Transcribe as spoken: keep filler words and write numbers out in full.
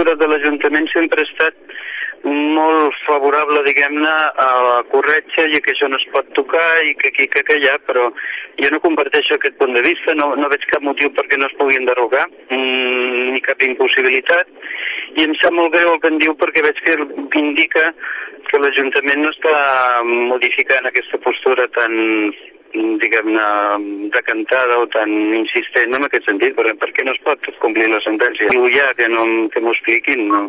postura de l'Ajuntament sempre ha estat molt favorable, diguem-ne, a la corretja i que això no es pot tocar i que aquí, que allà, però jo no comparteixo aquest punt de vista, no, no veig cap motiu perquè no es pugui enderrocar, mmm, ni cap impossibilitat, i em sap molt greu el que em diu perquè veig que indica que l'Ajuntament no està modificant aquesta postura tan, diguem-ne, decantada o tan insistent en aquest sentit, perquè per què no es pot complir la sentència? Diu ja que no que m'ho expliquin, no?